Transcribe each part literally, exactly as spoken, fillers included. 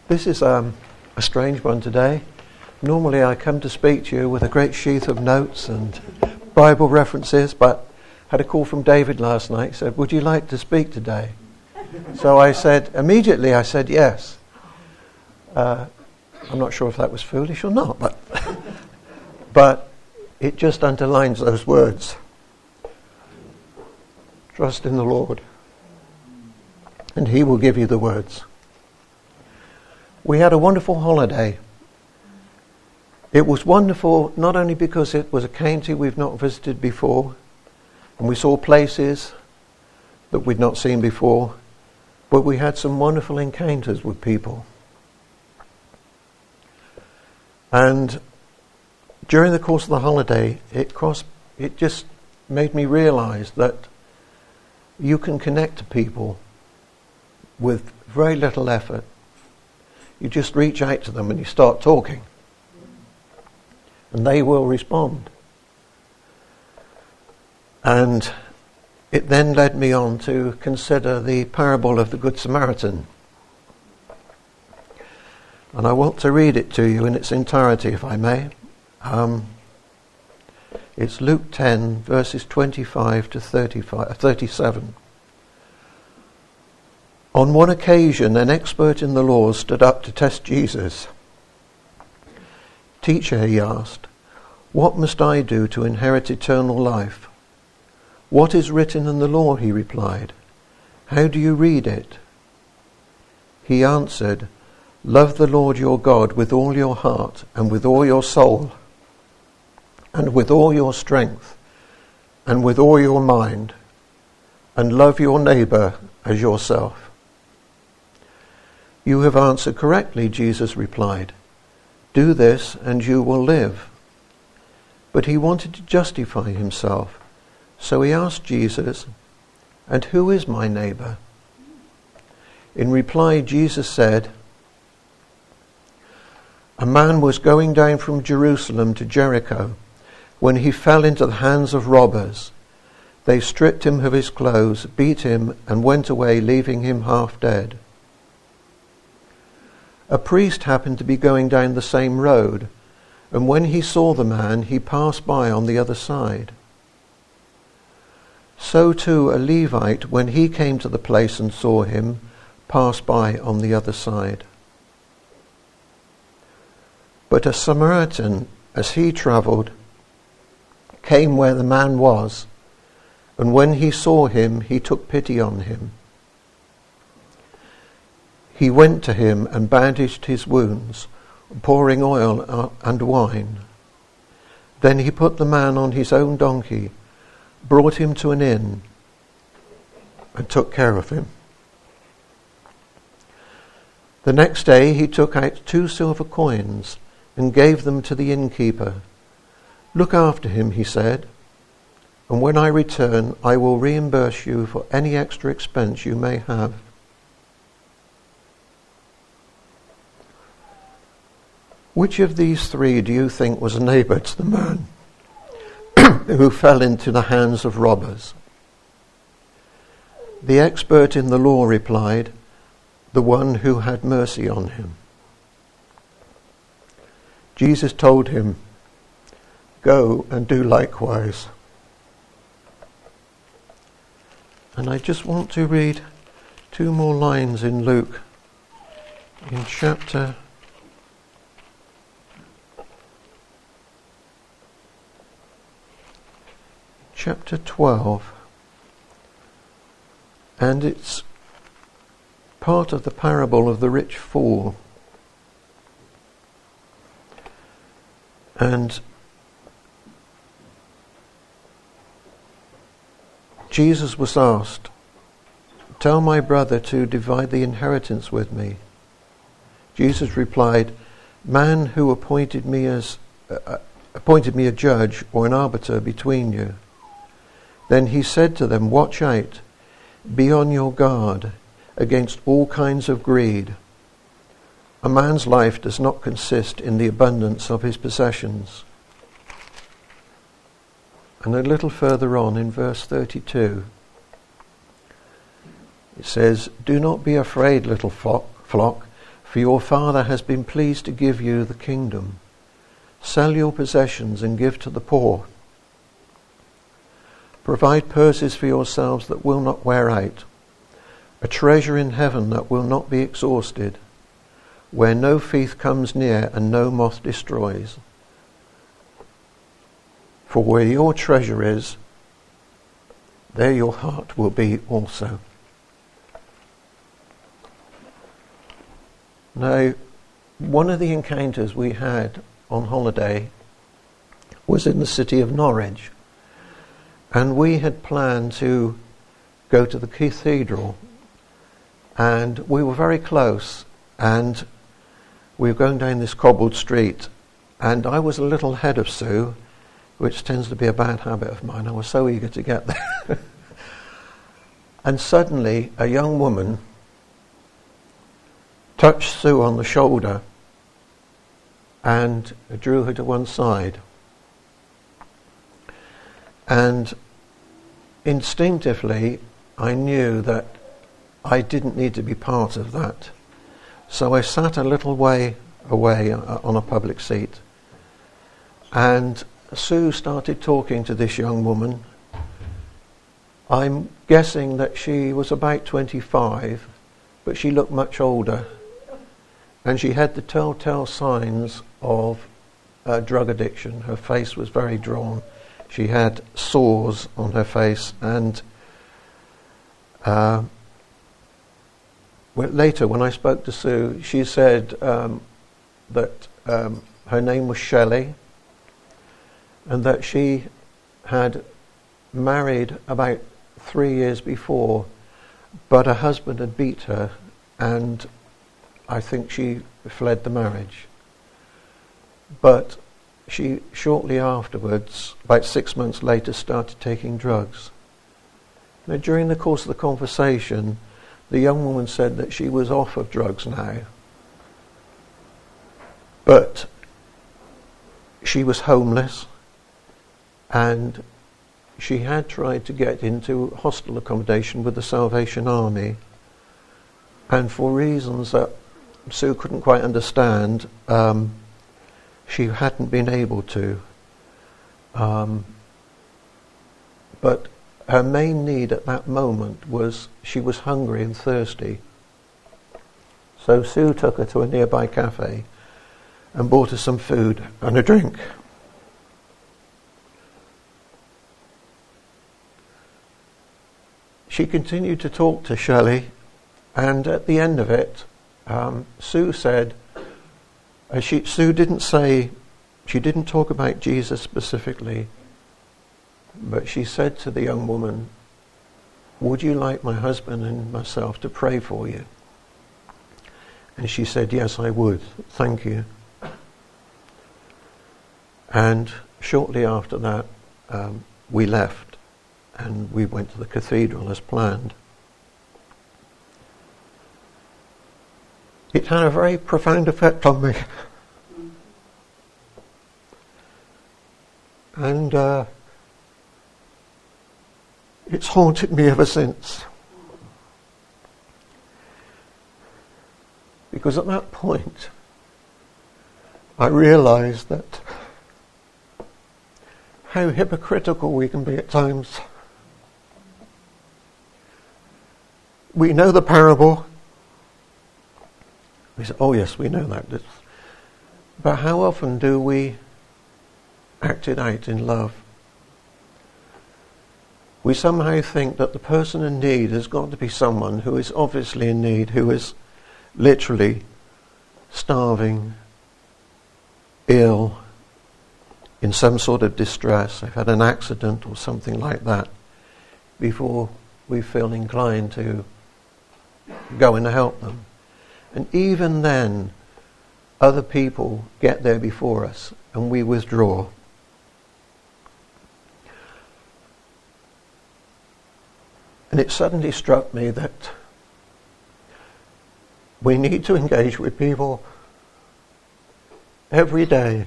This is um, a strange one today. Normally I come to speak to you with a great sheath of notes and Bible references, but I had a call from David last night. He said, would you like to speak today? So I said, immediately I said yes. Uh, I'm not sure if that was foolish or not, but but it just underlines those words. Trust in the Lord, and He will give you the words. We had a wonderful holiday. It was wonderful not only because it was a county we've not visited before, and we saw places that we'd not seen before, but we had some wonderful encounters with people. And during the course of the holiday, it crossed, it just made me realize that you can connect to people with very little effort. You just reach out to them and you start talking, and they will respond. And it then led me on to consider the parable of the Good Samaritan. And I want to read it to you in its entirety, if I may. Um, it's Luke ten, verses twenty-five to thirty-five, thirty-seven. On one occasion, an expert in the law stood up to test Jesus. Teacher, he asked, what must I do to inherit eternal life? What is written in the law, he replied. How do you read it? He answered, love the Lord your God with all your heart and with all your soul and with all your strength and with all your mind, and love your neighbour as yourself. You have answered correctly, Jesus replied. Do this and you will live. But he wanted to justify himself, so he asked Jesus, and who is my neighbour? In reply, Jesus said, a man was going down from Jerusalem to Jericho when he fell into the hands of robbers. They stripped him of his clothes, beat him, and went away, leaving him half dead. A priest happened to be going down the same road, and when he saw the man, he passed by on the other side. So too a Levite, when he came to the place and saw him, passed by on the other side. But a Samaritan, as he travelled, came where the man was, and when he saw him, he took pity on him. He went to him and bandaged his wounds, pouring oil and wine. Then he put the man on his own donkey, brought him to an inn, and took care of him. The next day he took out two silver coins and gave them to the innkeeper. Look after him, he said, and when I return I will reimburse you for any extra expense you may have. Which of these three do you think was a neighbour to the man who fell into the hands of robbers? The expert in the law replied, the one who had mercy on him. Jesus told him, go and do likewise. And I just want to read two more lines in Luke, in chapter chapter twelve, and it's part of the parable of the rich fool. And Jesus was asked, tell my brother to divide the inheritance with me. Jesus replied, man who appointed me as uh, appointed me a judge or an arbiter between you. Then he said to them, watch out, be on your guard against all kinds of greed. A man's life does not consist in the abundance of his possessions. And a little further on in verse thirty-two, it says, do not be afraid, little flock, For your Father has been pleased to give you the kingdom. Sell your possessions and give to the poor. Provide purses for yourselves that will not wear out, a treasure in heaven that will not be exhausted, where no thief comes near and no moth destroys. For where your treasure is, there your heart will be also. Now, one of the encounters we had on holiday was in the city of Norwich. And we had planned to go to the cathedral. And we were very close. And we were going down this cobbled street. And I was a little ahead of Sue, which tends to be a bad habit of mine. I was so eager to get there. And suddenly, a young woman touched Sue on the shoulder and drew her to one side. And instinctively, I knew that I didn't need to be part of that. So I sat a little way away on a public seat. And Sue started talking to this young woman. I'm guessing that she was about twenty-five, but she looked much older. And she had the telltale signs of uh, drug addiction. Her face was very drawn. She had sores on her face, and uh, well, later when I spoke to Sue, she said um, that um, her name was Shelley, and that she had married about three years before, but her husband had beat her, and I think she fled the marriage. But she shortly afterwards, about six months later, started taking drugs. Now, during the course of the conversation, the young woman said that she was off of drugs now, but she was homeless, and she had tried to get into hostel accommodation with the Salvation Army, and for reasons that Sue couldn't quite understand, um, she hadn't been able to. Um, but her main need at that moment was she was hungry and thirsty. So Sue took her to a nearby cafe and bought her some food and a drink. She continued to talk to Shelley, and at the end of it, um, Sue said, uh, she, Sue didn't say, she didn't talk about Jesus specifically, but she said to the young woman, "Would you like my husband and myself to pray for you?" And she said, "Yes, I would. Thank you." And shortly after that, um, we left and we went to the cathedral as planned. It had a very profound effect on me. And uh, it's haunted me ever since. Because at that point, I realised that how hypocritical we can be at times. We know the parable. We say, oh yes, we know that. But how often do we act it out in love? We somehow think that the person in need has got to be someone who is obviously in need, who is literally starving, ill, in some sort of distress, they've had an accident or something like that, before we feel inclined to go and help them. And even then, other people get there before us and we withdraw. And it suddenly struck me that we need to engage with people every day.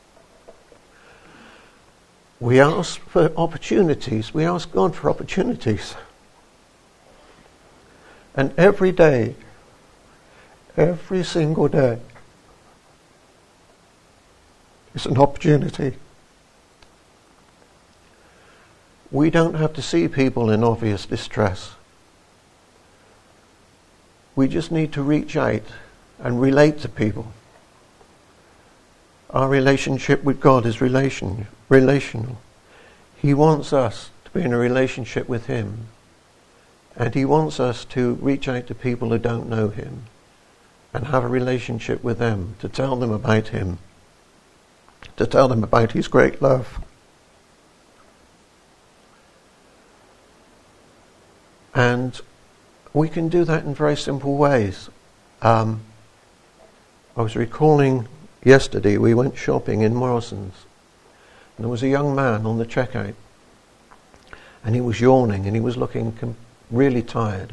We ask for opportunities. We ask God for opportunities. And every day, every single day is an opportunity. We don't have to see people in obvious distress. We just need to reach out and relate to people. Our relationship with God is relation, relational. He wants us to be in a relationship with Him. And He wants us to reach out to people who don't know Him and have a relationship with them, to tell them about Him, to tell them about His great love. And we can do that in very simple ways. Um, I was recalling yesterday we went shopping in Morrison's, and there was a young man on the checkout, and he was yawning and he was looking com- really tired.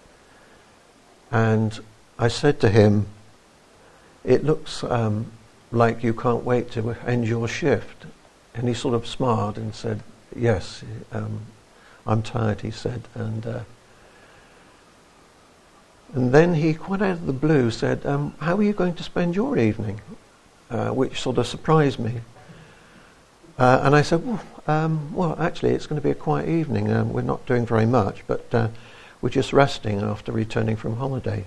And I said to him, "It looks um, like you can't wait to end your shift." And he sort of smiled and said, "Yes, um, I'm tired," he said. And uh, and then he, quite out of the blue, said, um, "How are you going to spend your evening?" Uh, which sort of surprised me. Uh, and I said, well, um, well, actually, it's going to be a quiet evening. Um, we're not doing very much, but uh, we're just resting after returning from holiday.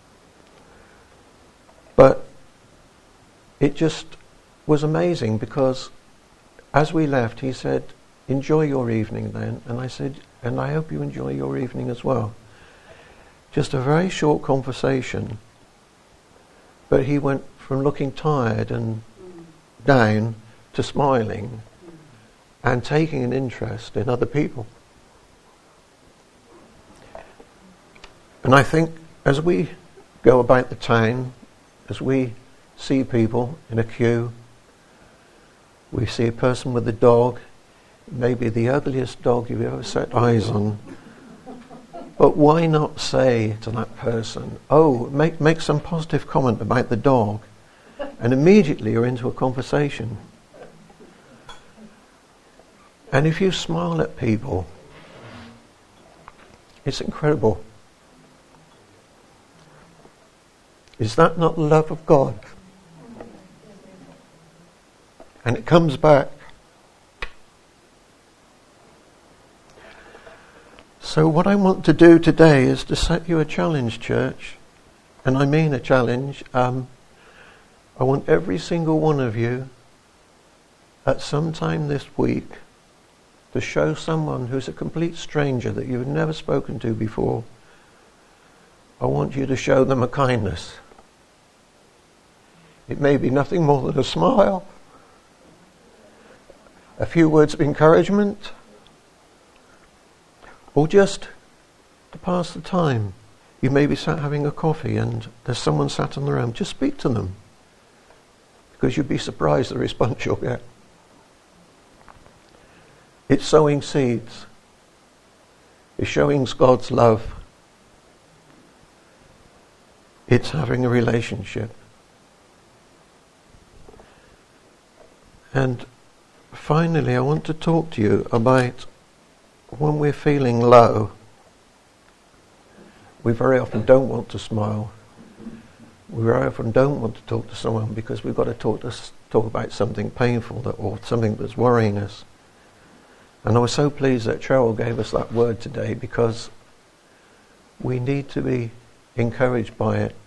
But it just was amazing, because as we left, he said, "Enjoy your evening then." And I said, "And I hope you enjoy your evening as well." Just a very short conversation. But he went from looking tired and down to smiling and taking an interest in other people. And I think as we go about the town, as we see people in a queue, we see a person with a dog, maybe the ugliest dog you've ever set eyes on. But why not say to that person, oh, make, make some positive comment about the dog, and immediately you're into a conversation. And if you smile at people, it's incredible. Is that not the love of God? And it comes back. So what I want to do today is to set you a challenge, church. And I mean a challenge. Um, I want every single one of you at some time this week to show someone who's a complete stranger that you've never spoken to before. I want you to show them a kindness. It may be nothing more than a smile, a few words of encouragement, or just to pass the time. You may be sat having a coffee and there's someone sat in the room. Just speak to them, because you'd be surprised the response you'll get. It's sowing seeds. It's showing God's love. It's having a relationship. And finally, I want to talk to you about when we're feeling low. We very often don't want to smile. We very often don't want to talk to someone because we've got to talk to talk about something painful that, or something that's worrying us. And I was so pleased that Cheryl gave us that word today, because we need to be encouraged by it.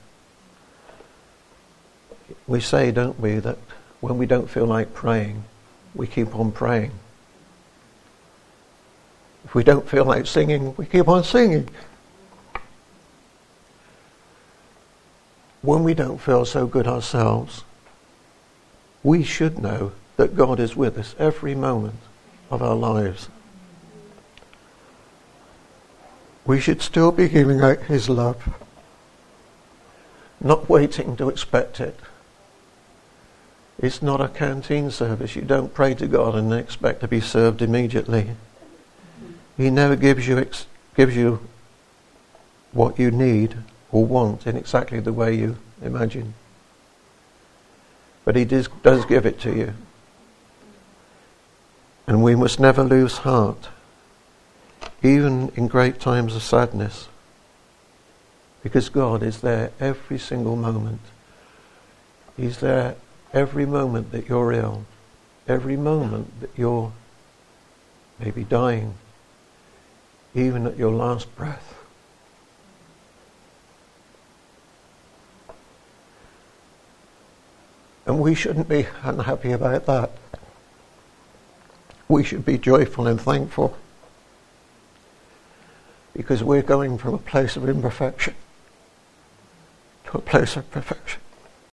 We say, don't we, that when we don't feel like praying, we keep on praying. If we don't feel like singing, we keep on singing. When we don't feel so good ourselves, we should know that God is with us every moment of our lives. We should still be giving out His love, not waiting to expect it. It's not a canteen service. You don't pray to God and expect to be served immediately. He never gives you ex- gives you what you need or want in exactly the way you imagine. But He does, does give it to you. And we must never lose heart, even in great times of sadness. Because God is there every single moment. He's there every moment that you're ill, every moment that you're maybe dying, even at your last breath. And we shouldn't be unhappy about that. We should be joyful and thankful, because we're going from a place of imperfection to a place of perfection.